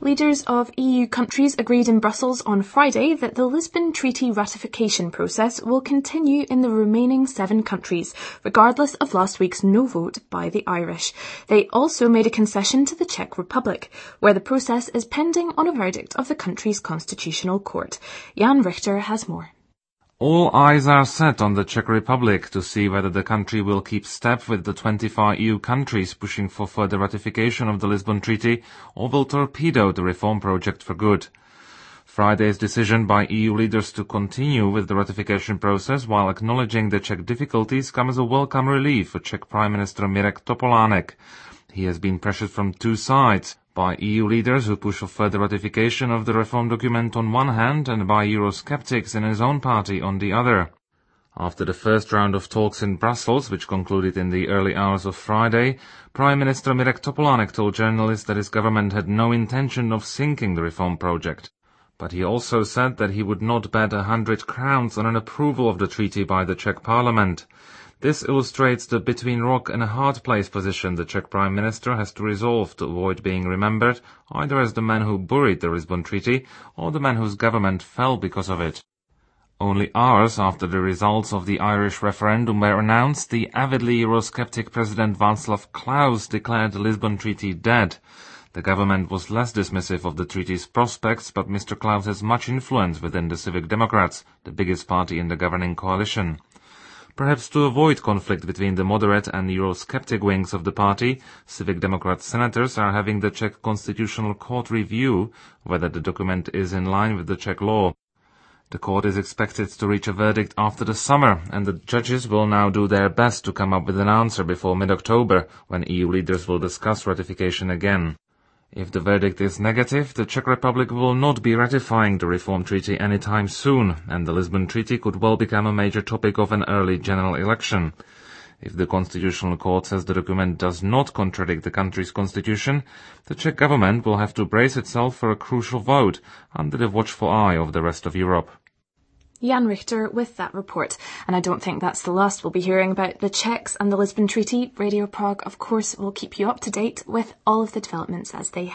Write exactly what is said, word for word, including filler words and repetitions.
Leaders of E U countries agreed in Brussels on Friday that the Lisbon Treaty ratification process will continue in the remaining seven countries, regardless of last week's no vote by the Irish. They also made a concession to the Czech Republic, where the process is pending on a verdict of the country's constitutional court. Jan Richter has more. All eyes are set on the Czech Republic to see whether the country will keep step with the twenty-five E U countries pushing for further ratification of the Lisbon Treaty, or will torpedo the reform project for good. Friday's decision by E U leaders to continue with the ratification process while acknowledging the Czech difficulties comes as a welcome relief for Czech Prime Minister Mirek Topolánek. He has been pressured from two sides, by E U leaders who push for further ratification of the reform document on one hand and by Eurosceptics in his own party on the other. After the first round of talks in Brussels, which concluded in the early hours of Friday, Prime Minister Mirek Topolánek told journalists that his government had no intention of sinking the reform project. But he also said that he would not bet a hundred crowns on an approval of the treaty by the Czech Parliament. This illustrates the between rock and a hard place position the Czech Prime Minister has to resolve to avoid being remembered either as the man who buried the Lisbon Treaty or the man whose government fell because of it. Only hours after the results of the Irish referendum were announced, the avidly Eurosceptic President Václav Klaus declared the Lisbon Treaty dead. The government was less dismissive of the treaty's prospects, but Mister Klaus has much influence within the Civic Democrats, the biggest party in the governing coalition. Perhaps to avoid conflict between the moderate and Eurosceptic wings of the party, Civic Democrat senators are having the Czech Constitutional Court review whether the document is in line with the Czech law. The court is expected to reach a verdict after the summer, and the judges will now do their best to come up with an answer before mid-October, when E U leaders will discuss ratification again. If the verdict is negative, the Czech Republic will not be ratifying the reform treaty anytime soon, and the Lisbon Treaty could well become a major topic of an early general election. If the Constitutional Court says the document does not contradict the country's constitution, the Czech government will have to brace itself for a crucial vote under the watchful eye of the rest of Europe. Jan Richter with that report. And I don't think that's the last we'll be hearing about the Czechs and the Lisbon Treaty. Radio Prague, of course, will keep you up to date with all of the developments as they happen.